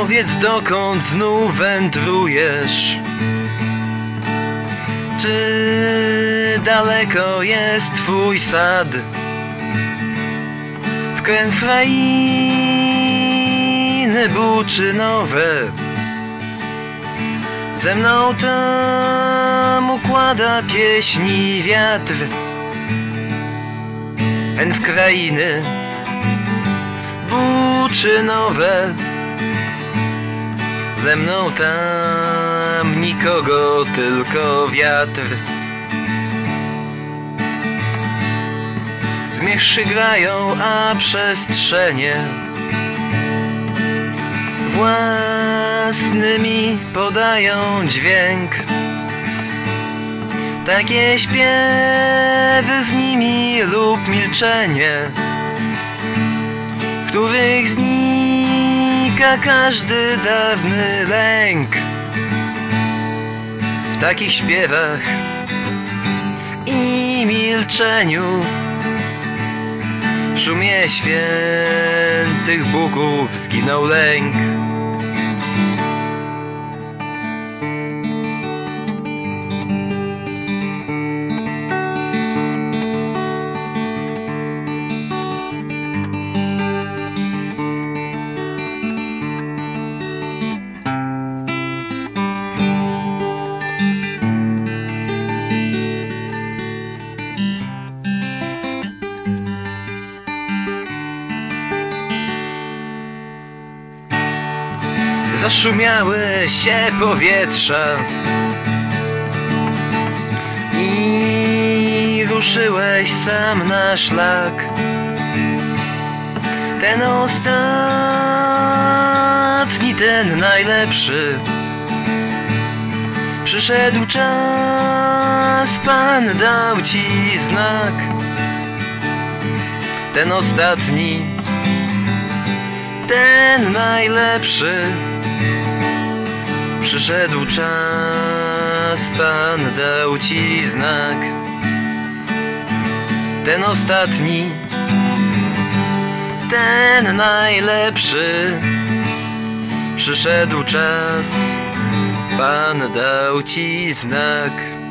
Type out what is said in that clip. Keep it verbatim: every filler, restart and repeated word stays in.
Powiedz, dokąd znów wędrujesz? Czy daleko jest twój sad? W kręg krainy buczynowe ze mną tam układa pieśni wiatr. Hen w krainy buczynowe ze mną tam nikogo, tylko wiatr. Zmierzchy grają, a przestrzenie własnymi podają dźwięk. Takie śpiewy z nimi lub milczenie, w których znika każdy dawny lęk. W takich śpiewach i milczeniu, w szumie świętych Bóg zginął lęk. Zaszumiały się powietrza i ruszyłeś sam na szlak. Ten ostatni, ten najlepszy. Przyszedł czas, Pan dał ci znak. Ten ostatni, ten najlepszy. Przyszedł czas, Pan dał ci znak. Ten ostatni, ten najlepszy. Przyszedł czas, Pan dał ci znak.